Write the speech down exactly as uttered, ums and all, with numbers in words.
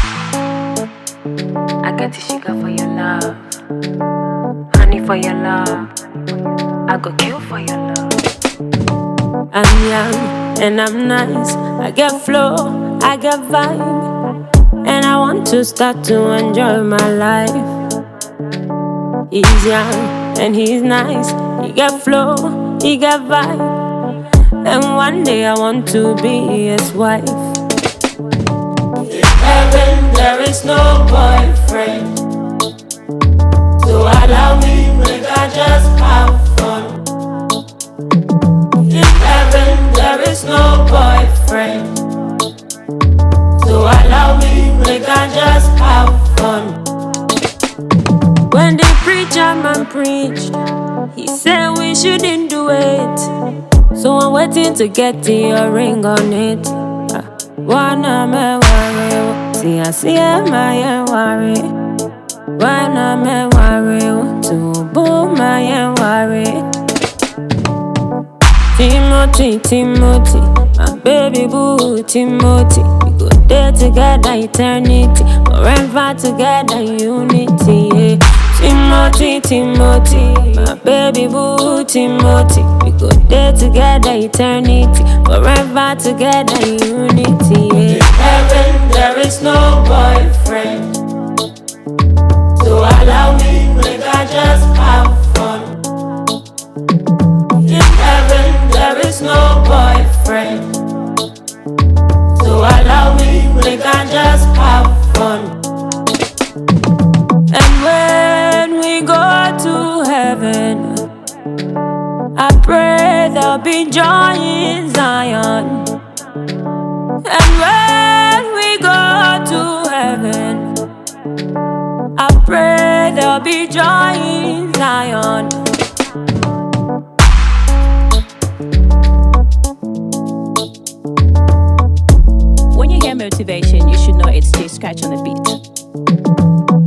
I get the sugar for your love, honey for your love. I go kill for your love. I'm young and I'm nice. I get flow, I get vibe, and I want to start to enjoy my life. He's young and he's nice. He get flow, he get vibe, and one day I want to be his wife. In heaven there is no boyfriend, so allow me, make I just have fun. In heaven there is no boyfriend, so allow me, make I just have fun. When the preacher man preached, he said we shouldn't do it, so I'm waiting to get the ring on it. Wanna me worry, see I see my worry. Wanna me worry, to boom my worry. Timothy, Timothy, my baby boo, Timothy. We go there together, eternity, forever together, unity. Yeah. Timothy, Timothy, my baby boo, Timothy. We go there together, eternity, forever together, unity. Yeah. In heaven there is no boyfriend, so allow me, make I just have fun. In heaven there is no boyfriend, so allow me, make I just have fun. And when we go to heaven, I pray there'll be joy in Zion. And when we go to heaven, I pray there'll be joy in Zion. When you hear motivation, you should know it's J Scratch on the beat.